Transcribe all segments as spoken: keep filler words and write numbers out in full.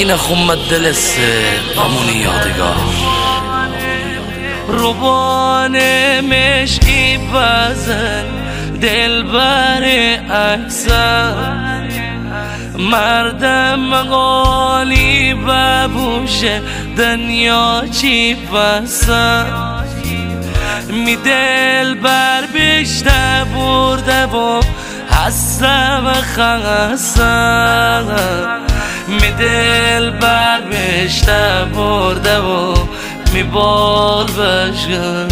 این خم دلس غمونی یادگار روبان مشکی بزن دل بر اکثر مردم قالی ببوشه دنیا چی پسر می دل بر بشته برده و هستم خستم می دل بر بشته برده و می بال بشگم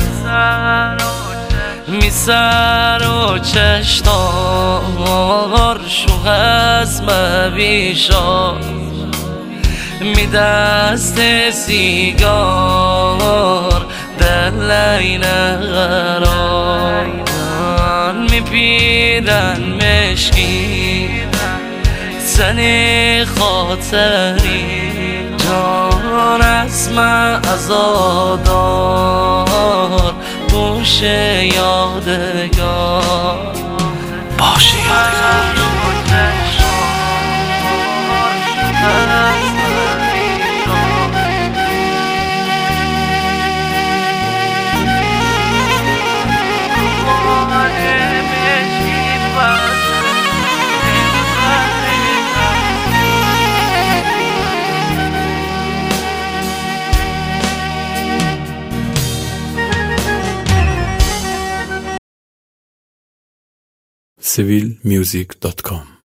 می سر و چشتار شو هست مبیشا می دست سیگار دلین غرار می پیدن مشکی سنی خاطری جان اسم ازادار باشه یادگار باشه یادگار سیویل میوزیک دات کام